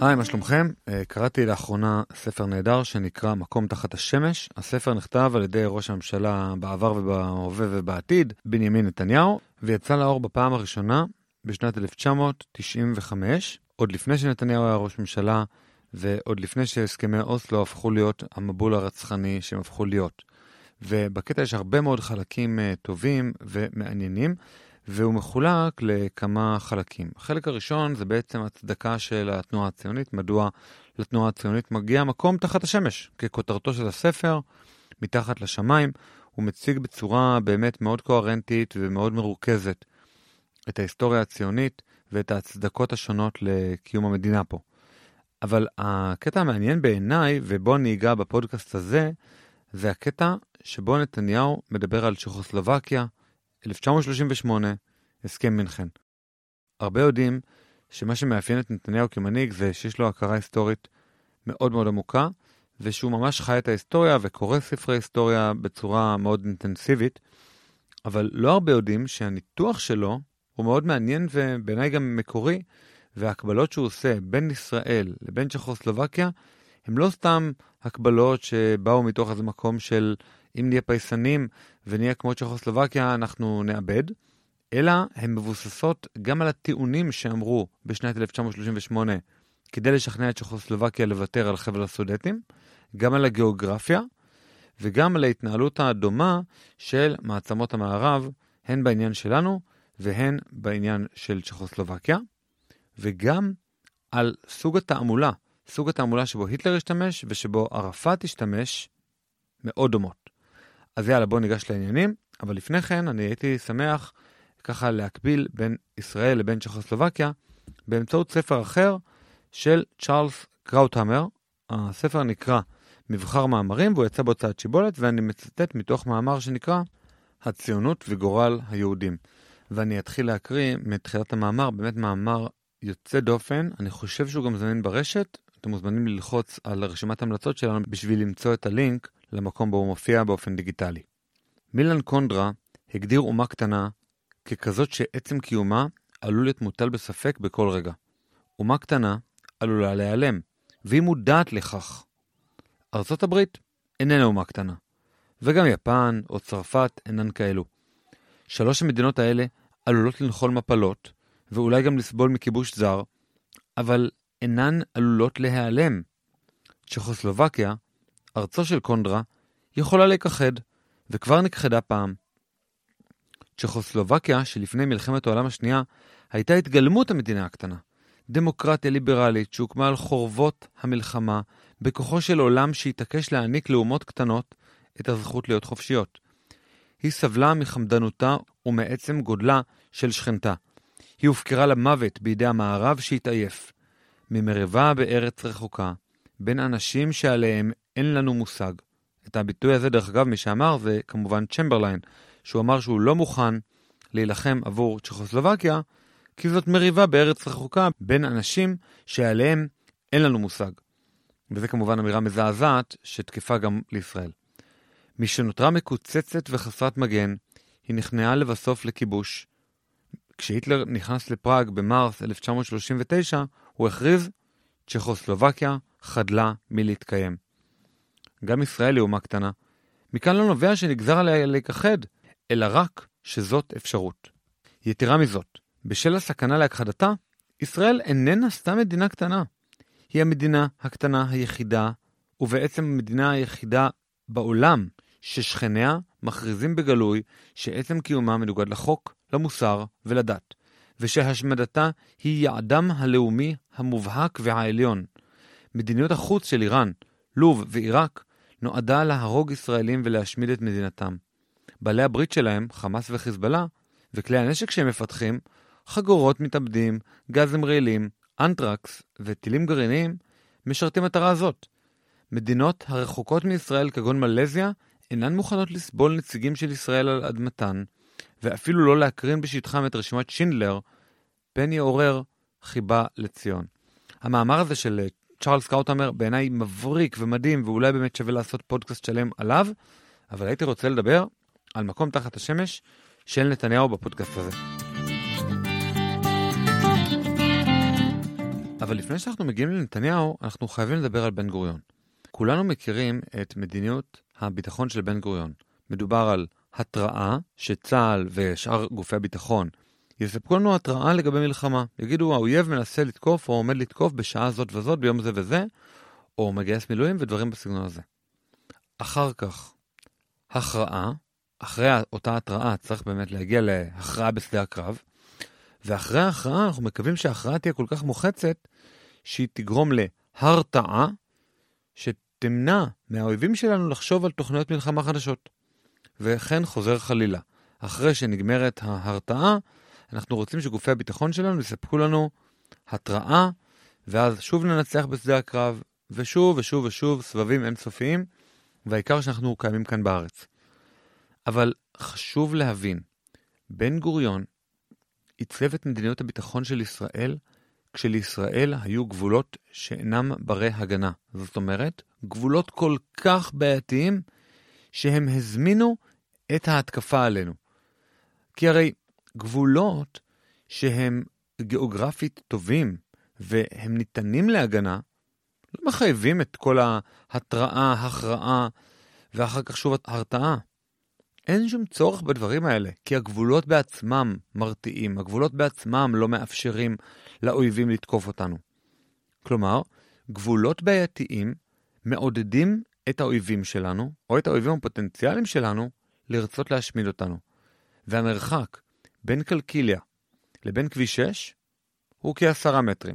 היי, מה שלומכם? קראתי לאחרונה ספר נהדר שנקרא מקום תחת השמש. הספר נכתב על ידי ראש הממשלה בעבר ובהווה ובעתיד, בנימין נתניהו, ויצא לאור בפעם הראשונה בשנת 1995, עוד לפני שנתניהו היה ראש ממשלה, ועוד לפני שהסכמי אוסלו הפכו להיות המבול הרצחני שהם הפכו להיות. ובקטע יש הרבה מאוד חלקים טובים ומעניינים, והוא מחולק לכמה חלקים. החלק הראשון זה בעצם הצדקה של התנועה הציונית, מדוע לתנועה הציונית מגיע מקום תחת השמש. ככותרתו של הספר, מתחת לשמיים, הוא מציג בצורה באמת מאוד קוהרנטית ומאוד מרוכזת את ההיסטוריה הציונית ואת ההצדקות השונות לקיום המדינה פה. אבל הקטע המעניין בעיניי, ובו אני אגע בפודקאסט הזה, זה הקטע שבו נתניהו מדבר על צ'כוסלובקיה, 1938, הסכם מינכן. הרבה יודעים שמה שמאפיין את נתניהו כמנהיג זה שיש לו הכרה היסטורית מאוד מאוד עמוקה, ושהוא ממש חי את ההיסטוריה וקורא ספרי היסטוריה בצורה מאוד אינטנסיבית, אבל לא הרבה יודעים שהניתוח שלו הוא מאוד מעניין ובעיניי גם מקורי, וההקבלות שהוא עושה בין ישראל לבין צ'כוסלובקיה, הם לא סתם הקבלות שבאו מתוך איזה מקום של אם נהיה פייסנים ונהיה כמו צ'כוסלובקיה אנחנו נאבד, אלא הן מבוססות גם על הטיעונים שאמרו בשנת 1938 כדי לשכנע את צ'כוסלובקיה לוותר על חבל הסודטים, גם על הגיאוגרפיה וגם על ההתנהלות הדומה של מעצמות המערב, הן בעניין שלנו והן בעניין של צ'כוסלובקיה, וגם על סוג התעמולה שבו היטלר השתמש ושבו ערפאת השתמש מאוד דומות. אז יאללה, בואו ניגש לעניינים, אבל לפני כן אני הייתי שמח ככה להקביל בין ישראל לבין צ'כוסלובקיה באמצעות ספר אחר של צ'ארלס קראוטהמר. הספר נקרא מבחר מאמרים והוא יצא בהוצאת שיבולת, ואני מצטט מתוך מאמר שנקרא הציונות וגורל היהודים. ואני אתחיל להקריא מתחילת המאמר, באמת מאמר יוצא דופן, אני חושב שהוא גם זמין ברשת, אתם מוזמנים ללחוץ על רשימת המלצות שלנו בשביל למצוא את הלינק למקום בו הוא מופיע באופן דיגיטלי. מילן קונדרה הגדיר אומה קטנה ככזאת שעצם קיומה עלול להיות מוטל בספק בכל רגע. אומה קטנה עלולה להיעלם, והיא מודעת לכך. ארצות הברית איננה אומה קטנה, וגם יפן או צרפת אינן כאלו. שלוש המדינות האלה עלולות לנחול מפלות, ואולי גם לסבול מכיבוש זר, אבל אינן עלולות להיעלם. צ'כוסלובקיה, ארצו של קונדרה, יכולה להיכחד, וכבר נכחדה פעם. צ'כוסלובקיה, שלפני מלחמת העולם השנייה, הייתה התגלמות המדינה הקטנה. דמוקרטיה ליברלית שהוקמה על חורבות המלחמה, בכוחו של עולם שהתעקש להעניק לאומות קטנות את הזכות להיות חופשיות. היא סבלה מחמדנותה ומעצם גודלה של שכנתה. היא הופקרה למוות בידי המערב שהתעייף. ממריבה בארץ רחוקה, בין אנשים שעליהם אין לנו מושג. את הביטוי הזה דרך אגב מי שאמר זה כמובן צ'מברליין, שהוא אמר שהוא לא מוכן להילחם עבור צ'כוסלובקיה, כי זאת מריבה בארץ רחוקה בין אנשים שעליהם אין לנו מושג. וזה כמובן אמירה מזעזעת שתקפה גם לישראל. מי שנותרה מקוצצת וחסרת מגן, היא נכנעה לבסוף לכיבוש. כשהיטלר נכנס לפראג במרס 1939, הוא הכריז, צ'כוסלובקיה חדלה מלהתקיים. גם ישראל היא אומה קטנה. מכאן לא נובע שנגזר עליה להיכחד, אלא רק שזאת אפשרות. יתרה מזאת, בשל הסכנה להכחדתה, ישראל איננה סתם מדינה קטנה. היא המדינה הקטנה היחידה, ובעצם המדינה היחידה בעולם, ששכניה מכריזים בגלוי שעצם קיומה מנוגד לחוק, למוסר ולדת, ושהשמדתה היא יעדם הלאומי המובהק והעליון. מדיניות החוץ של איראן, לוב ועיראק נועדה להרוג ישראלים ולהשמיד את מדינתם. בעלי הברית שלהם, חמאס וחיזבאללה, וכלי הנשק שהם מפתחים, חגורות מתאבדים, גזים רעילים, אנטרקס וטילים גרעיניים, משרתים מטרה הזאת. מדינות הרחוקות מישראל כגון מלזיה אינן מוכנות לסבול נציגים של ישראל על אדמתן, ואפילו לא להקרין בשטחם את רשימת שינדלר, פן יעורר חיבה לציון. המאמר הזה של צ'ארלס קראוטהמר בעיניי מבריק ומדהים, ואולי באמת שווה לעשות פודקאסט שלם עליו, אבל הייתי רוצה לדבר על מקום תחת השמש של נתניהו בפודקאסט הזה. אבל אבל לפני שאנחנו מגיעים לנתניהו, אנחנו חייבים לדבר על בן גוריון. כולנו מכירים את מדיניות הביטחון של בן גוריון. מדובר על התראה שצה"ל ושאר גופי הביטחון יספקו לנו התראה לגבי מלחמה. יגידו, האויב מנסה לתקוף או עומד לתקוף בשעה זאת וזאת, ביום זה וזה, או מגייס מילואים ודברים בסגנון הזה. אחר כך, הכרעה, אחרי אותה התראה צריך באמת להגיע להכרעה בשדה הקרב, ואחרי ההכרעה אנחנו מקווים שההכרעה תהיה כל כך מוחצת, שהיא תגרום להרתעה, שתמנע מהאויבים שלנו לחשוב על תוכניות מלחמה חדשות. וכן חוזר חלילה. אחרי שנגמרת ההרתעה, אנחנו רוצים שגופי הביטחון שלנו יספקו לנו התראה, ואז שוב ננצח בשדה הקרב, ושוב ושוב ושוב סבבים אינסופיים, והעיקר שאנחנו קיימים כאן בארץ. אבל חשוב להבין, בן גוריון עיצב את מדיניות הביטחון של ישראל, כשלישראל היו גבולות שאינם ברי הגנה. זאת אומרת, גבולות כל כך בעייתיים, שהם הזמינו את ההתקפה עלינו. כי הרי גבולות שהם גיאוגרפית טובים, והם ניתנים להגנה, לא מחייבים את כל ההתראה, הכרעה, ואחר כך שוב ההרתעה. אין שום צורך בדברים האלה, כי הגבולות בעצמם מרתיעים, הגבולות בעצמם לא מאפשרים לאויבים לתקוף אותנו. כלומר, גבולות בעייתיים מעודדים את האויבים שלנו, או את האויבים הפוטנציאליים שלנו, לרצות להשמיד אותנו. והמרחק בין קלקיליה לבין כביש 6 הוא כ10 מטרים.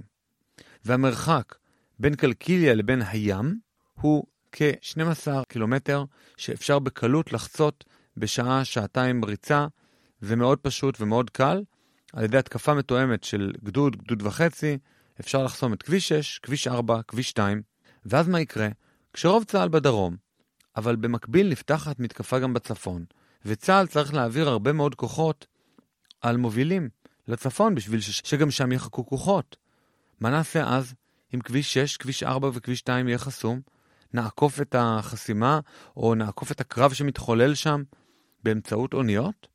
והמרחק בין קלקיליה לבין הים הוא כ12 קילומטר שאפשר בקלות לחצות בשעה, שעתיים ריצה. זה מאוד פשוט ומאוד קל. על ידי התקפה מתואמת של גדוד, גדוד וחצי, אפשר לחסום את כביש 6, כביש 4, כביש 2. ואז מה יקרה? כשרוב צה"ל בדרום, אבל במקביל נפתחת מתקפה גם בצפון, וצה"ל צריך להעביר הרבה מאוד כוחות על מובילים לצפון, בשביל שגם שם יחכו כוחות. מה נעשה אז? אם כביש 6, כביש 4 וכביש 2 יהיה חסום, נעקוף את החסימה, או נעקוף את הקרב שמתחולל שם, באמצעות אוניות?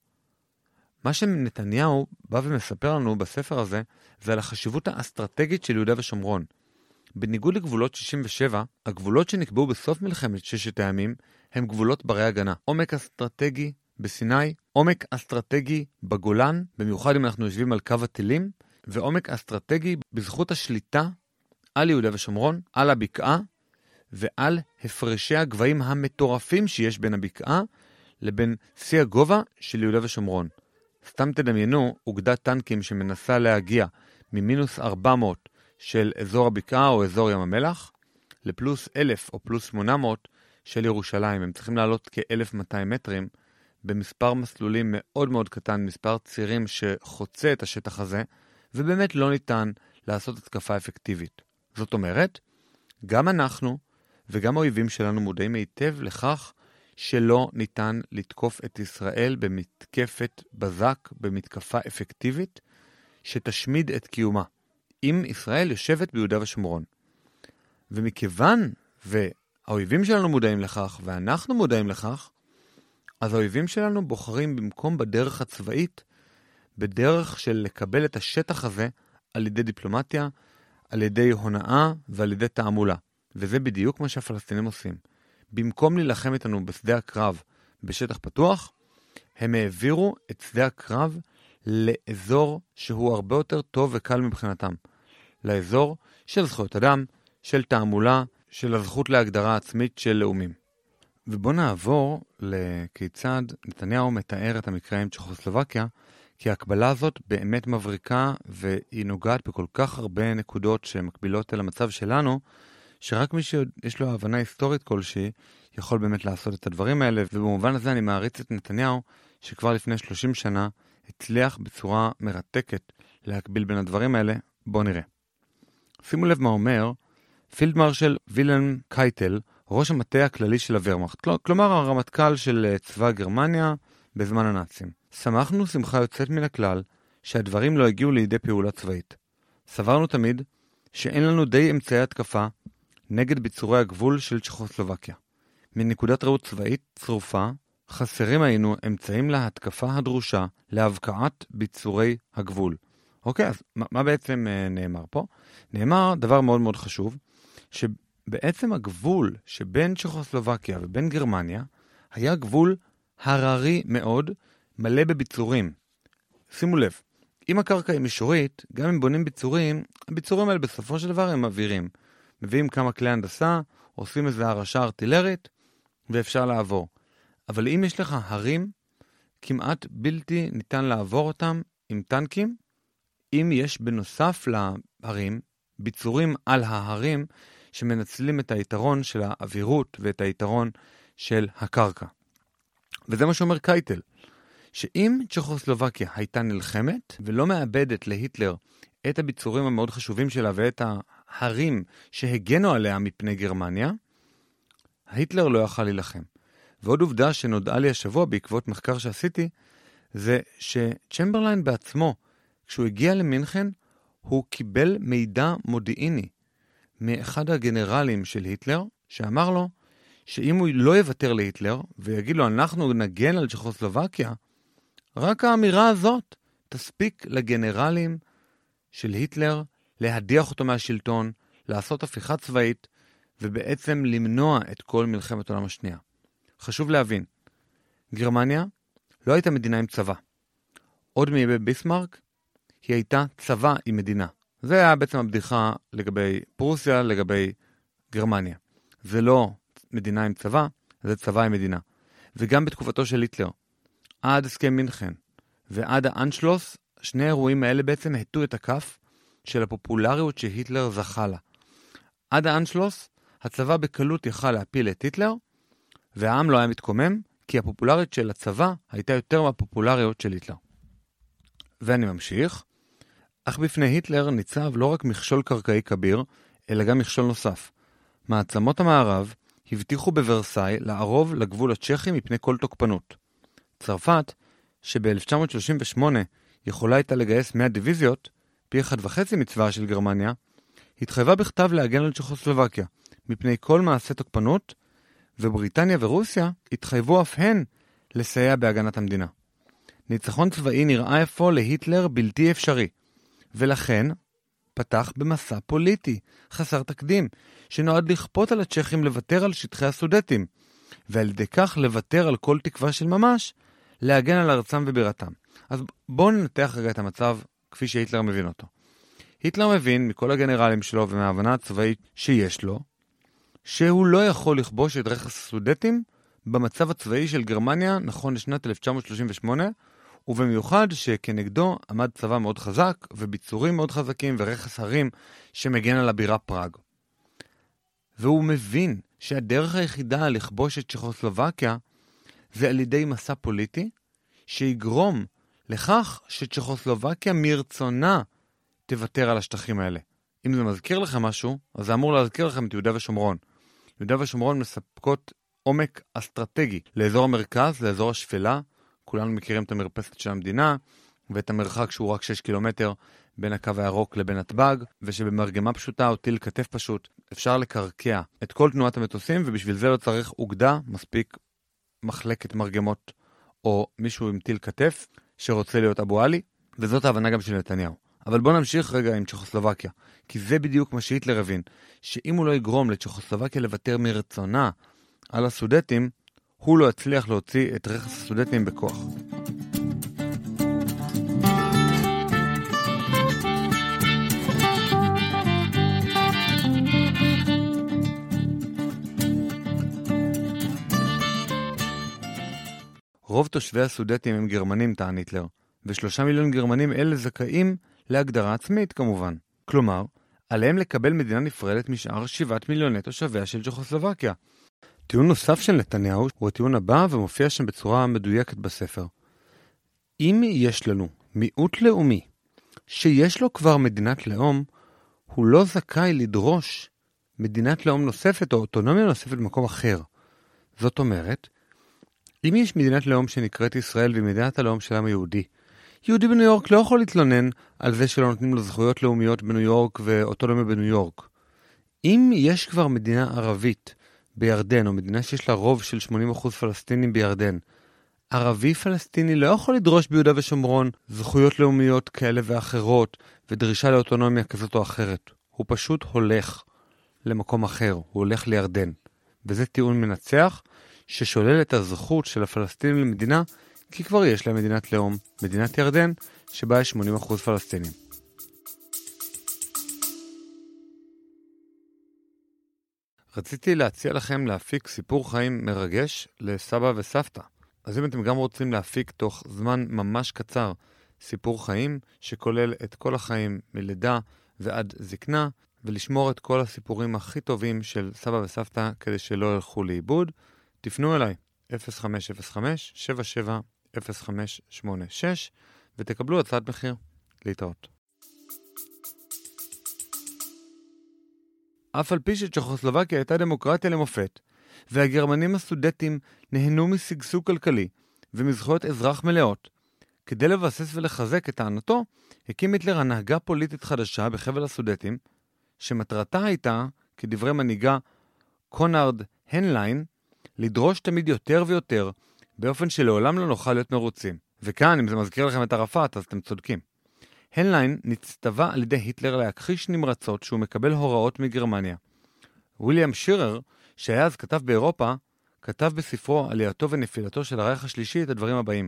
מה שנתניהו בא ומספר לנו בספר הזה, זה על החשיבות האסטרטגית של יהודה ושומרון. בניגוד לגבולות 67, הגבולות שנקבעו בסוף מלחמת ששת הימים, הם גבולות ברי הגנה. עומק אסטרטגי בסיני, עומק אסטרטגי בגולן, במיוחד אם אנחנו יושבים על קו הטילים, ועומק אסטרטגי בזכות השליטה על יהודה ושומרון, על הבקעה, ועל הפרשי הגבהים המטורפים שיש בין הבקעה, לבין שיא הגובה של יהודה ושומרון. סתם תדמיינו, אוגדת טנקים שמנסה להגיע ממינוס 400 של אזור הבקעה או אזור ים המלח, לפלוס 1000 או פלוס 800 של ירושלים. הם צריכים לעלות כ-1200 מטרים, במספר מסלולים מאוד מאוד קטן, מספר צירים שחוצה את השטח הזה, ובאמת לא ניתן לעשות התקפה אפקטיבית. זאת אומרת, גם אנחנו וגם האויבים שלנו מודעים היטב לכך שלא ניתן לתקוף את ישראל במתקפת בזק, במתקפה אפקטיבית, שתשמיד את קיומה, אם ישראל יושבת ביהודה ושומרון. ומכיוון והאויבים שלנו מודעים לכך, ואנחנו מודעים לכך, אז האויבים שלנו בוחרים במקום בדרך הצבאית, בדרך של לקבל את השטח הזה על ידי דיפלומטיה, על ידי הונאה ועל ידי תעמולה. וזה בדיוק מה שהפלסטינים עושים. במקום להילחם איתנו בשדה הקרב בשטח פתוח, הם העבירו את שדה הקרב לאזור שהוא הרבה יותר טוב וקל מבחינתם. לאזור של זכויות אדם, של תעמולה, של הזכות להגדרה עצמית של לאומים. ובוא נעבור לכיצד נתניהו מתאר את המקרה עם צ'כוסלובקיה, כי ההקבלה הזאת באמת מבריקה, והיא נוגעת בכל כך הרבה נקודות שמקבילות אל המצב שלנו, שרק מי שיש לו הבנה היסטורית כלשהי, יכול באמת לעשות את הדברים האלה, ובמובן הזה אני מעריץ את נתניהו, שכבר לפני 30 שנה הצליח בצורה מרתקת להקביל בין הדברים האלה. בואו נראה. שימו לב מה אומר פילד מרשל וילהלם קייטל, ראש המטה הכללי של הוורמאכט, כלומר הרמטכ"ל של צבא גרמניה בזמן הנאצים. שמחנו שמחה יוצאת מן הכלל שהדברים לא הגיעו לידי פעולה צבאית. סברנו תמיד שאין לנו די אמצעי התקפה נגד ביצורי הגבול של צ'כוסלובקיה. מנקודת ראות צבאית צרופה, חסרים היינו אמצעים להתקפה הדרושה להבקעת ביצורי הגבול. אוקיי, אז מה בעצם נאמר פה? נאמר דבר מאוד מאוד חשוב, שבעצם הגבול שבין צ'כוסלובקיה ובין גרמניה, היה גבול הררי מאוד, מלא בביצורים. שימו לב, אם הקרקע היא מישורית, גם אם בונים ביצורים, הביצורים האלה בסופו של דבר הם אווירים. מביאים כמה כלי הנדסה, עושים איזו הרשה ארטילרית, ואפשר לעבור. אבל אם יש לך הרים, כמעט בלתי ניתן לעבור אותם עם טנקים, אם יש בנוסף להרים, ביצורים על ההרים, שמנצלים את היתרון של האווירות ואת היתרון של הקרקע. וזה מה שאומר קייטל, שאם צ'כוסלובקיה הייתה נלחמת ולא מאבדת להיטלר את הביצורים המאוד חשובים שלה ואת ההרים שהגנו עליה מפני גרמניה, היטלר לא יכל להילחם. ועוד עובדה שנודעה לי השבוע בעקבות מחקר שעשיתי, זה שצ'מברליין בעצמו, כשהוא הגיע למינכן, הוא קיבל מידע מודיעיני מאחד הגנרלים של היטלר, שאמר לו שאם הוא לא יוותר להיטלר ויגיד לו אנחנו נגן על צ'כוסלובקיה, רק האמירה הזאת תספיק לגנרלים של היטלר להדיח אותו מהשלטון, לעשות הפיכה צבאית ובעצם למנוע את כל מלחמת העולם השנייה. חשוב להבין, גרמניה לא הייתה מדינה עם צבא. עוד מימי ביסמרק היא הייתה צבא עם מדינה. זה היה בעצם הבדיחה לגבי פרוסיה, לגבי גרמניה. זה לא מדינה עם צבא, זה צבא עם מדינה. וגם בתקופתו של היטלר, עד הסכם מינכן ועד האנשלוס, שני האירועים האלה בעצם היטו את הכף של הפופולריות שהיטלר זכה לה. עד האנשלוס, הצבא בקלות יכל להפיל את היטלר, והעם לא היה מתקומם, כי הפופולריות של הצבא הייתה יותר מהפופולריות של היטלר. ואני ממשיך. אך בפני היטלר ניצב לא רק מכשול קרקעי כביר, אלא גם מכשול נוסף. מעצמות המערב הבטיחו בוורסאי לערוב לגבול הצ'כי מפני כל תוקפנות. צרפת, שב-1938 יכולה הייתה לגייס 100 דיוויזיות, פי 1.5 מצבאה של גרמניה, התחייבה בכתב להגן על צ'כוסלובקיה, מפני כל מעשה תוקפנות, ובריטניה ורוסיה התחייבו אף הן לסייע בהגנת המדינה. ניצחון צבאי נראה אפוא להיטלר בלתי אפשרי, ולכן פתח במסע פוליטי חסר תקדים, שנועד לכפות על הצ'כים לוותר על שטחי הסודטים, ועל ידי כך לוותר על כל תקווה של ממש, להגן על ארצם ובירתם. אז בואו ננתח רגע את המצב כפי שהיטלר מבין אותו. היטלר מבין מכל הגנרלים שלו ומההבנה הצבאית שיש לו, שהוא לא יכול לכבוש את רכס הסודטים במצב הצבאי של גרמניה נכון לשנת 1938, ובמיוחד שכנגדו עמד צבא מאוד חזק וביצורים מאוד חזקים ורכס הרים שמגן על הבירה פראג. והוא מבין שהדרך היחידה לכבוש את צ'כוסלובקיה זה על ידי מסע פוליטי שיגרום לכך שצ'כוסלובקיה מרצונה תוותר על השטחים האלה. אם זה מזכיר לכם משהו, אז זה אמור להזכיר לכם את יהודה ושומרון. יהודה ושומרון מספקות עומק אסטרטגי לאזור המרכז, לאזור השפלה. כולנו מכירים את המרפסת של המדינה, ואת המרחק שהוא רק 6 קילומטר בין הקו הירוק לבין נתב"ג, ושבמרגמה פשוטה או טיל כתף פשוט אפשר לקרקע את כל תנועת המטוסים, ובשביל זה לא צריך אוגדה, מספיק מחלקת מרגמות או מישהו עם טיל כתף שרוצה להיות אבו עלי, וזאת ההבנה גם של נתניהו. אבל בוא נמשיך רגע עם צ'כוסלובקיה, כי זה בדיוק מה שהיטלר הבין, שאם הוא לא יגרום לצ'כוסלובקיה לוותר מרצונה על הסודטים, הוא לא הצליח להוציא את רכס הסודטים בכוח. רוב תושבי הסודטים הם גרמנים, טען היטלר, ו3 מיליון גרמנים אלה זכאים להגדרה עצמית כמובן. כלומר, עליהם לקבל מדינה נפרדת משאר 7 מיליוני תושביה של צ'כוסלובקיה. טיעון נוסף של נתניהו הוא הטיעון הבא ומופיע שם בצורה מדויקת בספר. אם יש לנו מיעוט לאומי שיש לו כבר מדינת לאום, הוא לא זכאי לדרוש מדינת לאום נוספת או אוטונומיה נוספת במקום אחר. זאת אומרת, אם יש מדינת לאום שנקראת ישראל ומדינת הלאום של העם היהודי, יהודי בניו יורק לא יכול להתלונן על זה שלא נותנים לו זכויות לאומיות בניו יורק ואוטונומיה בניו יורק. אם יש כבר מדינה ערבית בירדן, או מדינה שיש לה רוב של 80% פלסטינים בירדן, ערבי פלסטיני לא יכול לדרוש ביהודה ושומרון זכויות לאומיות כאלה ואחרות ודרישה לאוטונומיה כזאת או אחרת. הוא פשוט הולך למקום אחר, הוא הולך לירדן. וזה טיעון מנצח ששולל את הזכות של הפלסטינים למדינה, כי כבר יש להם מדינת לאום, מדינת ירדן, שבה יש 80% פלסטינים. רציתי להציע לכם להפיק סיפור חיים מרגש לסבא וסבתא. אז אם אתם גם רוצים להפיק תוך זמן ממש קצר סיפור חיים שכולל את כל החיים מלידה ועד זקנה, ולשמור את כל הסיפורים הכי טובים של סבא וסבתא כדי שלא ילכו לאיבוד, תפנו אליי 0505-770586 ותקבלו הצעת מחיר. להתראות. אף על פי שצ'כוסלובקיה הייתה דמוקרטיה למופת, והגרמנים הסודטים נהנו משגשוג כלכלי ומזכויות אזרח מלאות, כדי לבסס ולחזק את טענתו, הקים היטלר הנהגה פוליטית חדשה בחבל הסודטים, שמטרתה הייתה, כדברי מנהיגה קונרד הנליין, לדרוש תמיד יותר ויותר, באופן שלעולם לא נוכל להיות מרוצים. וכאן, אם זה מזכיר לכם את ערפאת, אז אתם צודקים. הנליין נצטווה על ידי היטלר להכחיש נמרצות שהוא מקבל הוראות מגרמניה. וויליאם שירר, שהיה אז כתב באירופה, כתב בספרו עלייתו ונפילתו של הרייך השלישי את הדברים הבאים.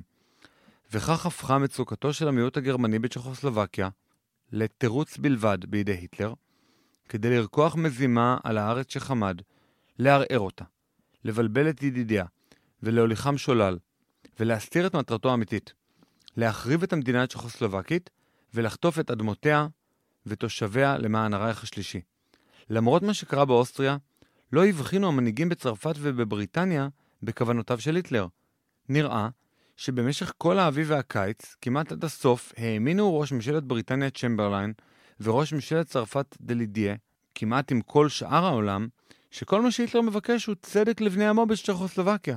וכך הפכה מצוקתו של המיעוט הגרמני בצ'כוסלובקיה לתירוץ בלבד בידי היטלר, כדי לרקוח מזימה על הארץ שחמד, לערער אותה, לבלבל את ידידיה ולהוליכם שולל, ולהסתיר את מטרתו האמיתית, להחריב את המדינה הצ'כוסלובקית ולחטוף את אדמותיה ותושביה למען הרייך השלישי. למרות מה שקרה באוסטריה, לא הבחינו המנהיגים בצרפת ובבריטניה בכוונותיו של היטלר. נראה שבמשך כל האביב והקיץ, כמעט עד הסוף, האמינו ראש ממשלת בריטניה צ'מברליין וראש ממשלת צרפת דלידיה, כמעט עם כל שאר העולם, שכל מה שהיטלר מבקש הוא צדק לבני עמו בצ'כוסלובקיה.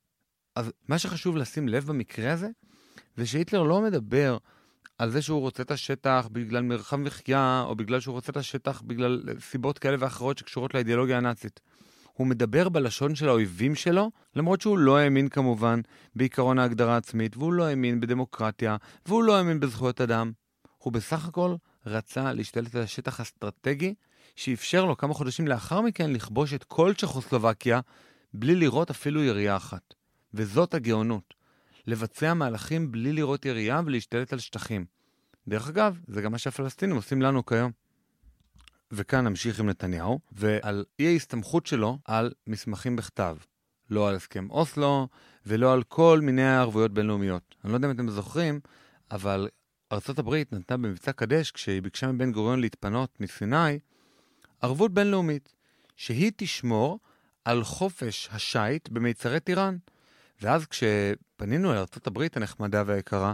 אז מה שחשוב לשים לב במקרה הזה, זה שהיטלר לא מדבר על זה שהוא רוצה את השטח בגלל מרחב מחיה, או בגלל שהוא רוצה את השטח בגלל סיבות כאלה ואחרות שקשורות לאידיאולוגיה הנאצית. הוא מדבר בלשון של האויבים שלו, למרות שהוא לא האמין כמובן בעיקרון ההגדרה העצמית, והוא לא האמין בדמוקרטיה, והוא לא האמין בזכויות אדם. הוא בסך הכל רצה להשתלט על השטח אסטרטגי, שאפשר לו כמה חודשים לאחר מכן לכבוש את כל צ'כוסלובקיה, בלי לראות אפילו ירייה אחת. וזאת הגאונות. לבצע מהלכים בלי לראות ירייה ולהשתלט על שטחים. דרך אגב, זה גם מה שהפלסטינים עושים לנו כיום. וכאן נמשיך עם נתניהו, ועל אי ההסתמכות שלו על מסמכים בכתב. לא על הסכם אוסלו, ולא על כל מיני הערבויות בינלאומיות. אני לא יודע אם אתם זוכרים, אבל ארצות הברית נתנה במבצע קדש, כשהיא ביקשה מבן גוריון להתפנות מסיני, ערבות בינלאומית, שהיא תשמור על חופש השייט במיצרי טיראן. ואז כשפנינו אל ארצות הברית הנחמדה והיקרה,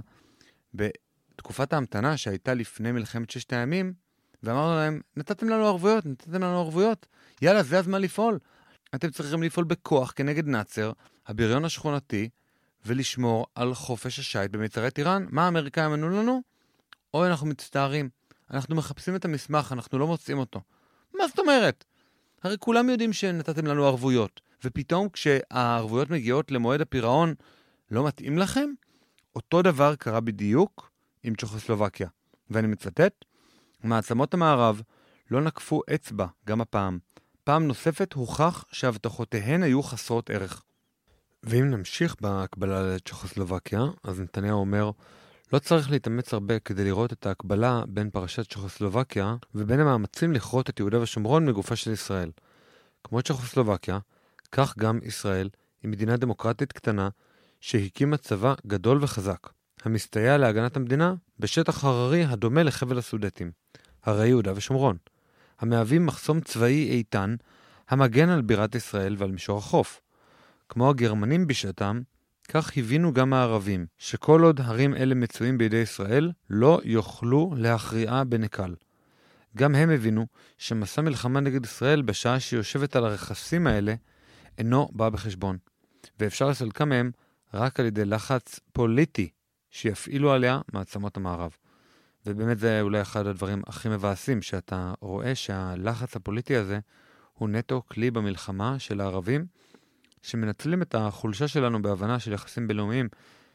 בתקופת ההמתנה שהייתה לפני מלחמת ששת הימים, ואמרנו להם, נתתם לנו ערבויות, יאללה, זה הזמן לפעול. אתם צריכים לפעול בכוח כנגד נאצר, הבריון השכונתי, ולשמור על חופש השייט במיצרי טיראן. מה האמריקאים ענו לנו? אוי, אנחנו מצטערים. אנחנו מחפשים את המסמך, אנחנו לא מוצאים אותו. מה זאת אומרת? הרי כולם יודעים שנתתם לנו ערבויות, ופתאום כשהערבויות מגיעות למועד הפירעון, לא מתאים לכם? אותו דבר קרה בדיוק עם צ'כוסלובקיה. ואני מצטט, מעצמות המערב לא נקפו אצבע גם הפעם. פעם נוספת הוכח שהבטחותיהן היו חסרות ערך. ואם נמשיך בהקבלה לצ'כוסלובקיה, אז נתניהו אומר, לא צריך להתאמץ הרבה כדי לראות את ההקבלה בין פרשת צ'כוסלובקיה ובין המאמצים לכרות את יהודה ושומרון מגופה של ישראל. כמו צ'כוסלובקיה, כך גם ישראל היא מדינה דמוקרטית קטנה שהקימה צבא גדול וחזק, המסתייע להגנת המדינה בשטח הררי הדומה לחבל הסודטים, הרי יהודה ושומרון, המהווים מחסום צבאי איתן המגן על בירת ישראל ועל מישור החוף. כמו הגרמנים בשעתם, כך הבינו גם הערבים, שכל עוד הרים אלה מצויים בידי ישראל, לא יוכלו להכריעה בנקל. גם הם הבינו שמסע מלחמה נגד ישראל בשעה שהיא יושבת על הרכסים האלה, אינו בא בחשבון, ואפשר לסלקה מהם רק על ידי לחץ פוליטי שיפעילו עליה מעצמות המערב. ובאמת זה אולי אחד הדברים הכי מבאסים, שאתה רואה שהלחץ הפוליטי הזה הוא נטו כלי במלחמה של הערבים, שמנצלים את החולשה שלנו בהבנה של יחסים בינלאומיים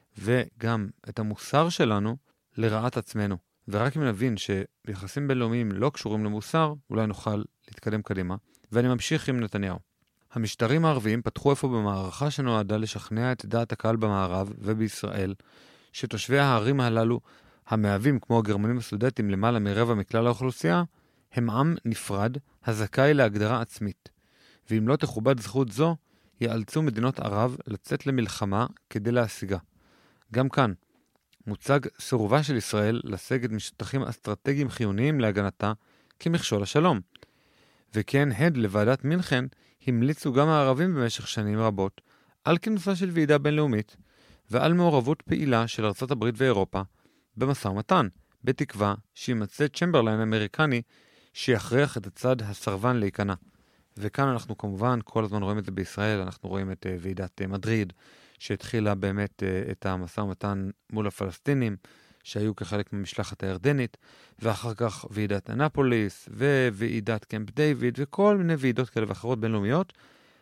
וגם את המוסר שלנו לרעת עצמנו. ורק אם נבין שיחסים בינלאומיים לא קשורים למוסר, אולי נוכל להתקדם קדימה. ואני ממשיך עם נתניהו. המשטרים הערביים פתחו אפוא במערכה שנועדה לשכנע את דעת הקהל במערב ובישראל, שתושבי הערים הללו, המהווים כמו הגרמנים הסודטים למעלה מרבע מכלל האוכלוסייה, הם עם נפרד הזכאי להגדרה עצמית. ואם לא תכובד זכות זו, יאלצו מדינות ערב לצאת למלחמה כדי להשיגה. גם כאן, מוצג סירובה של ישראל לסגת משטחים אסטרטגיים חיוניים להגנתה כמכשול השלום. וכן הד לוועדת מינכן המליצו גם הערבים במשך שנים רבות על כינוסה של ועידה בינלאומית ועל מעורבות פעילה של ארצות הברית ואירופה במשא ומתן, בתקווה שימצא צ'מברליין האמריקני שיכריח את הצד הסרבן להיכנע. וכאן אנחנו כמובן כל הזמן רואים את זה בישראל, אנחנו רואים את ועידת מדריד שהתחילה באמת את המשא ומתן מול הפלסטינים שהיו כחלק ממשלחת הירדנית, ואחר כך ועידת אנפוליס וועידת קמפ דיוויד וכל מיני ועידות כאלה ואחרות בינלאומיות,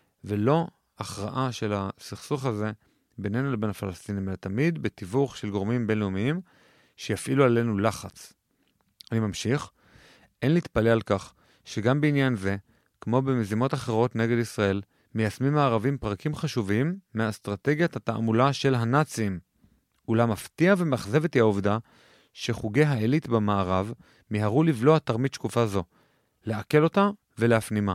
ולא הכרעה של הסכסוך הזה בינינו לבין הפלסטינים, אלא תמיד בתיווך של גורמים בינלאומיים שיפעילו עלינו לחץ. אני ממשיך. אין להתפלא על כך שגם בעניין זה, כמו במזימות אחרות נגד ישראל, מיישמים הערבים פרקים חשובים מאסטרטגיית התעמולה של הנאצים. אולם מפתיע ומאכזב אותי העובדה שחוגי העילית במערב מיהרו לבלוע תרמית שקופה זו, לעכל אותה ולהפנימה.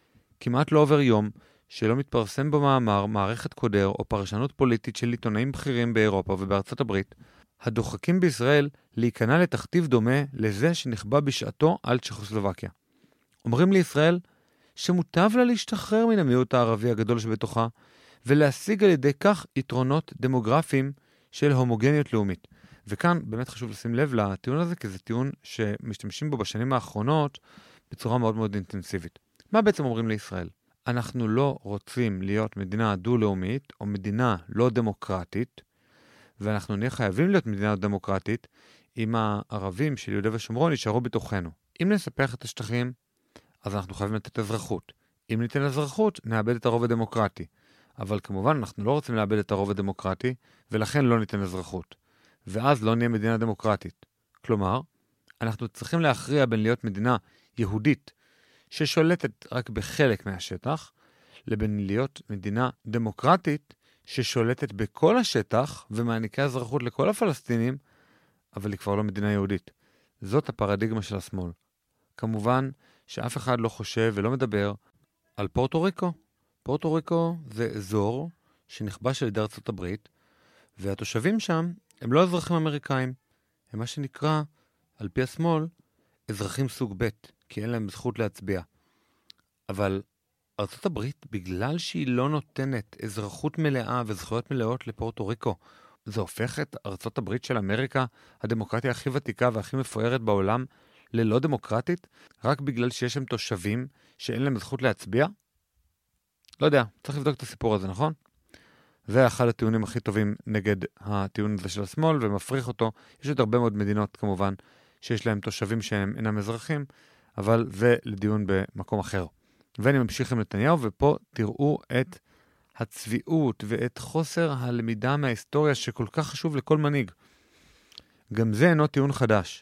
כמעט לא עובר יום שלא מתפרסם במאמר מערכת קודר או פרשנות פוליטית של עיתונאים בכירים באירופה ובארצות הברית, הדוחקים בישראל להיכנע לתכתיב דומה לזה שנכבה בשעתו על צ'כוסלובקיה. אומרים לישראל שמוטב לה להשתחרר מן המיעוט הערבי הגדול שבתוכה, ולהשיג על ידי כך יתרונות דמוגרפיים של הומוגניות לאומית. וכאן באמת חשוב לשים לב לטיעון הזה, כי זה טיעון שמשתמשים בו בשנים האחרונות בצורה מאוד מאוד אינטנסיבית. מה בעצם אומרים לישראל? אנחנו לא רוצים להיות מדינה דו-לאומית או מדינה לא דמוקרטית, ואנחנו נהיה חייבים להיות מדינה דמוקרטית אם הערבים של יהודה ושומרון יישארו בתוכנו. אם נספח את השטחים, אז אנחנו חייבים לתת אזרחות. אם ניתן אזרחות, נאבד את הרוב הדמוקרטי. אבל כמובן אנחנו לא רוצים לאבד את הרוב הדמוקרטי, ולכן לא ניתן אזרחות. ואז לא נהיה מדינה דמוקרטית. כלומר, אנחנו צריכים להכריע בין להיות מדינה יהודית, ששולטת רק בחלק מהשטח, לבין להיות מדינה דמוקרטית, ששולטת בכל השטח, ומעניקה אזרחות לכל הפלסטינים, אבל היא כבר לא מדינה יהודית. זאת הפרדיגמה של השמאל. כמובן שאף אחד לא חושב ולא מדבר על פורטו ריקו. פורטו ריקו זה אזור שנכבש על ידי ארצות הברית, והתושבים שם הם לא אזרחים אמריקאים. הם מה שנקרא, על פי השמאל, אזרחים סוג ב', כי אין להם זכות להצביע. אבל ארצות הברית, בגלל שהיא לא נותנת אזרחות מלאה וזכויות מלאות לפורטו ריקו, זה הופך את ארצות הברית של אמריקה, הדמוקרטיה הכי ותיקה והכי מפוארת בעולם, ללא דמוקרטית, רק בגלל שיש שם תושבים שאין להם זכות להצביע? לא יודע, צריך לבדוק את הסיפור הזה, נכון? זה אחד הטיעונים הכי טובים נגד הטיעון הזה של השמאל, ומפריך אותו. יש עוד הרבה מאוד מדינות, כמובן, שיש להם תושבים שהם אינם אזרחים, אבל זה לדיון במקום אחר. ואני ממשיך עם נתניהו, ופה תראו את הצביעות ואת חוסר הלמידה מההיסטוריה שכל כך חשוב לכל מנהיג. גם זה אינו טיעון חדש.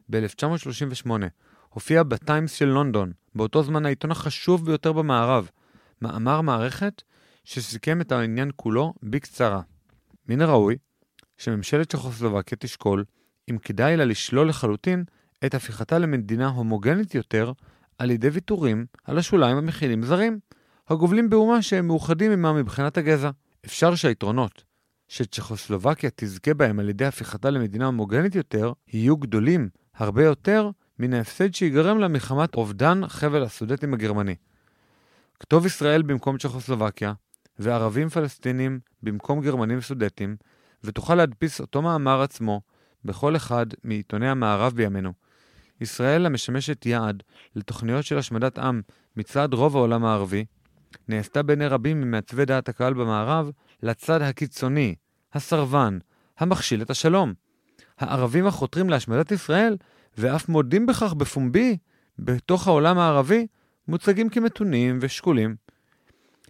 ב-1938 הופיע בטיימס של לונדון, באותו זמן העיתון החשוב ביותר במערב, מאמר מערכת שסיכם את העניין כולו בקצרה. מן הראוי שממשלת צ'כוסלובקיה תשקול אם כדאי לה לשלול לחלוטין את הפיכתה למדינה הומוגנית יותר על ידי ויתורים על השוליים המכילים זרים, הגובלים באומה שהם מאוחדים עמה מבחינת הגזע. אפשר שהיתרונות שצ'כוסלובקיה תזכה בהם על ידי הפיכתה למדינה הומוגנית יותר יהיו גדולים הרבה יותר מן ההפסד שיגרם לה מחמת אובדן חבל הסודטים הגרמני. כתוב ישראל במקום צ'כוסלובקיה, וערבים פלסטינים במקום גרמנים וסודטים, ותוכל להדפיס אותו מאמר עצמו בכל אחד מעיתוני המערב בימינו. ישראל המשמשת יעד לתוכניות של השמדת עם מצד רוב העולם הערבי, נעשתה בעיני רבים ממעצבי דעת הקהל במערב לצד הקיצוני, הסרבן, המכשיל את השלום. הערבים החותרים להשמדת ישראל, ואף מודים בכך בפומבי, בתוך העולם הערבי, מוצגים כמתונים ושקולים.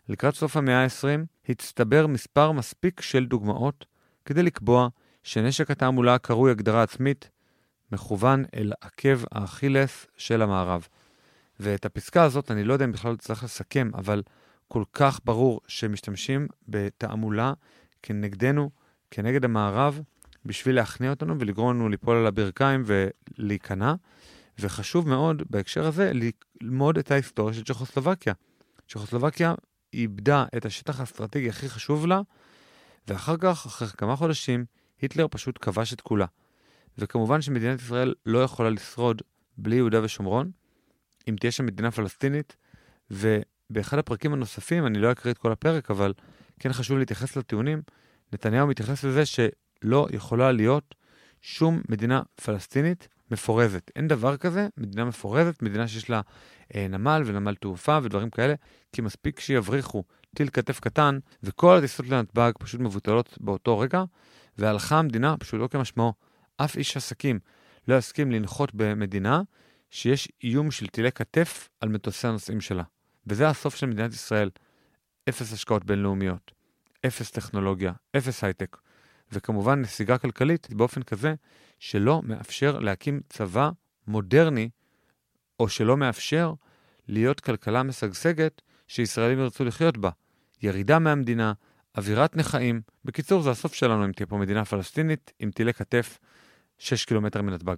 לקראת סוף המאה ה-20 הצטבר מספר מספיק של דוגמאות כדי לקבוע שנשק התעמולה הקרוי הגדרה עצמית מכוון אל עקב האכילס של המערב. ואת הפסקה הזאת אני לא יודע אם בכלל צריך לסכם, אבל כל כך ברור שמשתמשים בתעמולה כנגדנו, כנגד המערב, בשביל להכניע אותנו ולגרום לנו ליפול על הברכיים ולהיכנע. וחשוב מאוד בהקשר הזה ללמוד את ההיסטוריה של צ'כוסלובקיה. צ'כוסלובקיה איבדה את השטח האסטרטגי הכי חשוב לה, ואחר כך, אחרי כמה חודשים, היטלר פשוט כבש את כולה. וכמובן שמדינת ישראל לא יכולה לשרוד בלי יהודה ושומרון, אם תהיה שם מדינה פלסטינית, ובאחד הפרקים הנוספים, אני לא אקריא את כל הפרק, אבל כן חשוב להתייחס לטיעונים, נתניהו מתייחס לזה שלא יכולה להיות שום מדינה פלסטינית מפורזת. אין דבר כזה, מדינה מפורזת, מדינה שיש לה נמל ונמל תעופה ודברים כאלה, כי מספיק שיבריחו טיל כתף קטן, וכל הטיסות לנתב"ג פשוט מבוטלות באותו רגע, והלכה המדינה פשוט לא כמשמעו. אף איש עסקים לא יסכים לנחות במדינה שיש איום של טילי כתף על מטוסי הנוסעים שלה. וזה הסוף של מדינת ישראל. אפס השקעות בינלאומיות, אפס טכנולוגיה, אפס הייטק. וכמובן נסיגה כלכלית באופן כזה שלא מאפשר להקים צבא מודרני, או שלא מאפשר להיות כלכלה משגשגת שישראלים ירצו לחיות בה. ירידה מהמדינה, אווירת נחיים. בקיצור, זה הסוף שלנו אם תהיה פה מדינה פלסטינית עם טילי כתף 6 קילומטר מנתב"ג.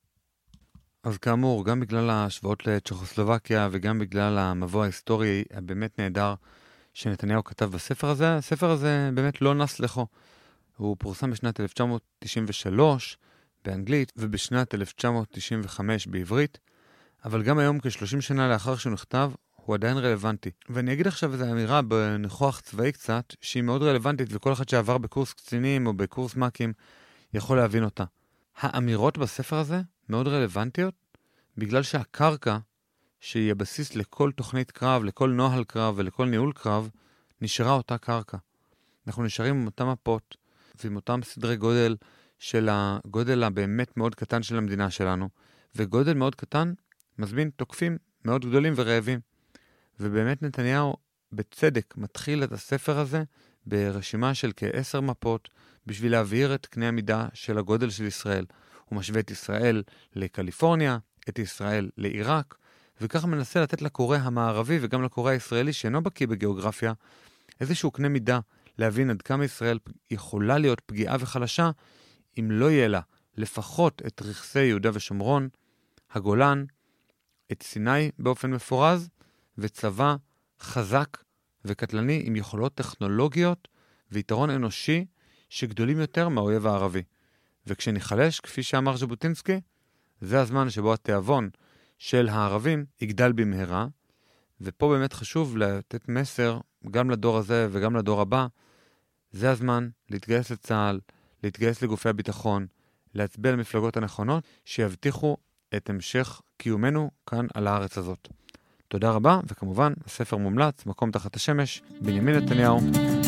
אז כאמור, גם בגלל ההשוואות לצ'כוסלובקיה וגם בגלל המבוא ההיסטורי הבאמת נהדר שנתניהו כתב בספר הזה, הספר הזה באמת לא נס לחו. הוא פורסם בשנת 1993 באנגלית ובשנת 1995 בעברית, אבל גם היום כ-30 שנה לאחר שהוא נכתב, הוא עדיין רלוונטי. ואני אגיד עכשיו איזו אמירה בניחוח צבאי קצת, שהיא מאוד רלוונטית וכל אחד שעבר בקורס קצינים או בקורס מקים יכול להבין אותה. האמירות בספר הזה מאוד רלוונטיות, בגלל שהקרקע, שהיא הבסיס לכל תוכנית קרב, לכל נוהל קרב ולכל ניהול קרב, נשארה אותה קרקע. אנחנו נשארים עם אותם מפות, ועם אותם סדרי גודל של הגודל הבאמת מאוד קטן של המדינה שלנו, וגודל מאוד קטן מזמין תוקפים מאוד גדולים ורעבים. ובאמת נתניהו בצדק מתחיל את הספר הזה ברשימה של כ10 מפות, בשביל להבהיר את קנה המידה של הגודל של ישראל. הוא משווה את ישראל לקליפורניה, את ישראל לעיראק, וככה מנסה לתת לקורא המערבי וגם לקורא הישראלי שאינו בקיא בגיאוגרפיה, איזשהו קנה מידה להבין עד כמה ישראל יכולה להיות פגיעה וחלשה, אם לא יהיה לה לפחות את רכסי יהודה ושומרון, הגולן, את סיני באופן מפורז, וצבא חזק וקטלני עם יכולות טכנולוגיות ויתרון אנושי שגדולים יותר מהאויב הערבי. וכשנחלש, כפי שאמר ז'בוטינסקי, זה הזמן שבו התיאבון של הערבים יגדל במהרה, ופה באמת חשוב לתת מסר גם לדור הזה וגם לדור הבא, זה הזמן להתגייס לצה"ל, להתגייס לגופי הביטחון, להצביע למפלגות הנכונות שיבטיחו את המשך קיומנו כאן על הארץ הזאת. תודה רבה, וכמובן, הספר מומלץ, מקום תחת השמש, בנימין נתניהו.